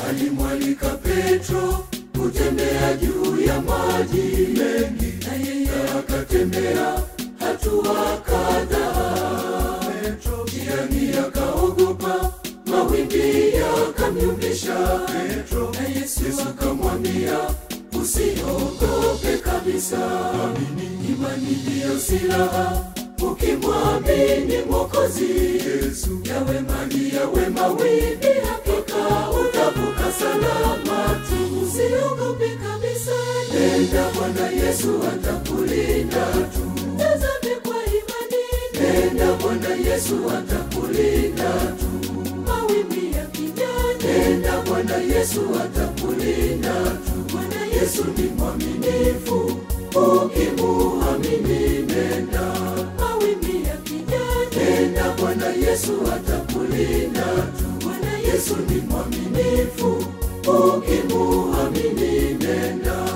alimwalika Petro kutembea juu ya maji mengi, na yeye akatembea hatua kadhaa. Petro njiani akaogopa, mawimbi yakamyumbisha Petro, na Yesu akamwambia, usiogope kabisa, amini, imani ndiyo silaha. Ukimwamini Mwokozi Yesu, yawe mawimbi, hakika utavuka salama tu. Usiogope kabisa, nenda, Bwana Yesu atakulinda tu. Tazame kwa imani, nenda, Bwana Yesu atakulinda tu. Mawimbi yakija, nenda, Bwana Yesu atakulinda tu. Bwana Yesu ni mwaminifu, ukimuamini nenda. Mawimbi yakija, nenda, Bwana Yesu atakulinda tu. Bwana Yesu ni mwaminifu, ukimuamini nenda.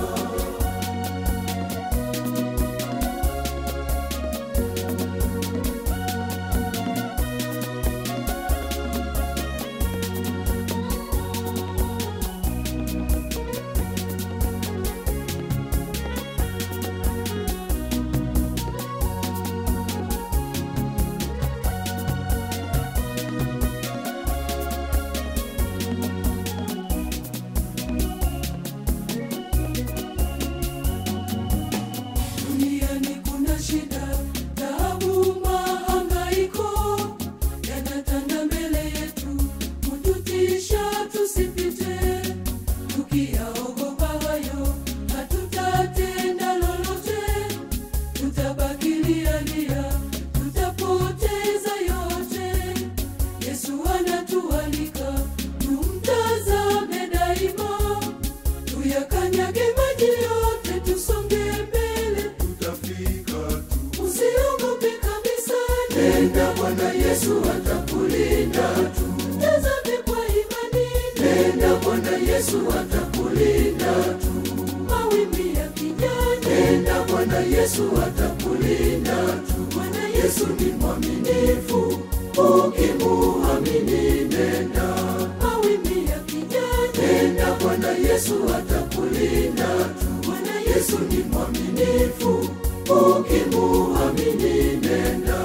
Nenda, Bwana Yesu atakulinda tu. Tazame kwa imani, nenda, Bwana Yesu atakulinda tu. Mawimbi yakija, nenda, Bwana Yesu atakulinda tu. Bwana Yesu ni mwaminifu, ukimuamini nenda. Mawimbi yakija, nenda, Bwana Yesu atakulinda tu. Bwana Yesu ni mwaminifu, ukimuamini nenda.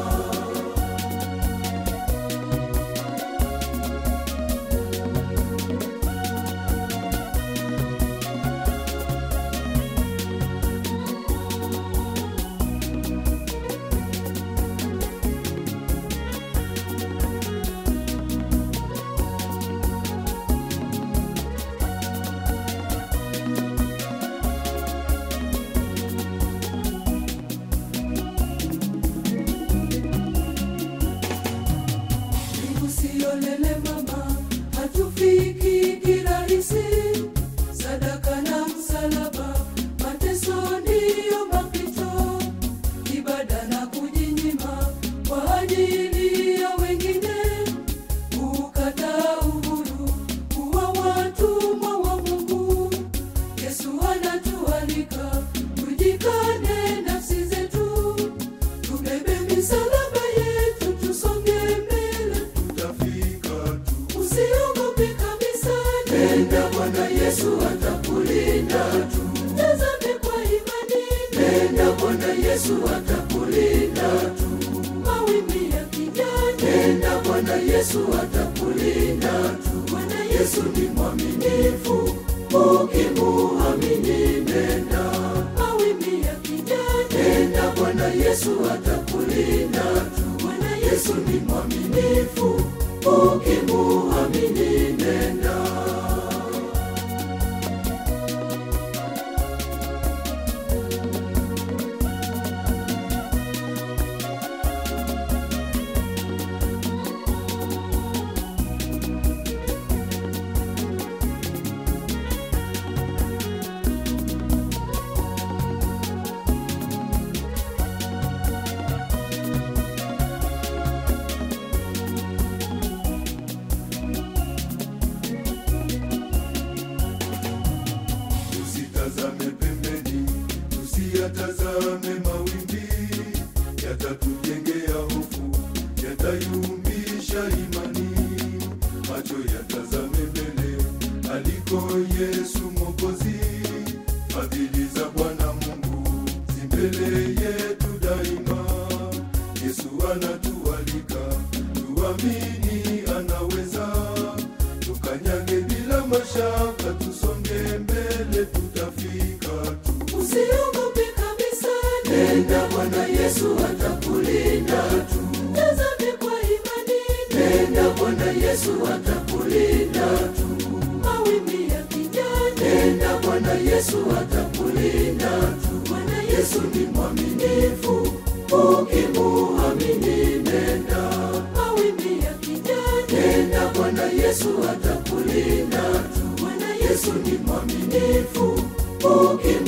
Usiolele mama, hatufiki kirahisi. Sadaka na msalaba, mateso ndiyo mapito. Ibada na kujinyima kwa ajili ya wengine. Kukataa uhuru, kuwa watumwa wa Mungu. Yesu anatualika, tujikane nafsi zetu. Tubebe misalaba yetu, tusonge mbele. Usiogope kabisa, nenda, Bwana Yesu atakulinda tu. Tazame kwa imani, nenda, Bwana Yesu atakulinda tu. Mawimbi yakija, nenda, Bwana Yesu atakulinda tu. Bwana Yesu ni mwaminifu, ukimuamini nenda. Mawimbi yakija, nenda, Bwana Yesu atakulinda tu. Bwana Yesu ni mwaminifu, ukimuamini nenda. Tazame mawimbi, yatatujengea hofu, yatayumbisha imani. Macho yatazame mbele, yuko Yesu Mwokozi. Fadhili za Bwana Mungu zimbele yetu daima. Yesu anatualika tuamini anaweza. Tukanyage bila mashaka, tusonge mbele, tutafika tu. Usiogope kabisa, nenda, Bwana Yesu atakulinda tu. Tazame kwa imani, nenda, Bwana Yesu atakulinda tu. Mawimbi yakija, nenda, Bwana Yesu atakulinda tu. Bwana Yesu ni mwaminifu, ukimuamini nenda. Mawimbi yakija, nenda, Bwana Yesu atakulinda tu. Bwana Yesu ni mwaminifu, ukimuamini